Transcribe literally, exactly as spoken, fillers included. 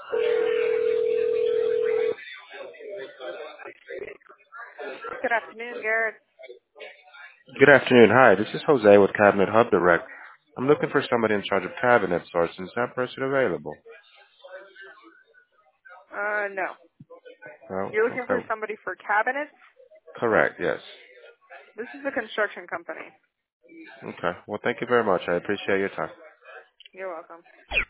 Good afternoon, Garrett. Good afternoon. Hi, this is Jose with Cabinet Hub Direct. I'm looking for somebody in charge of cabinet sourcing. Is that person available? Uh, no. No? You're looking for Okay. somebody for cabinets? Correct, yes. This is a construction company. Okay. Well, thank you very much. I appreciate your time. You're welcome.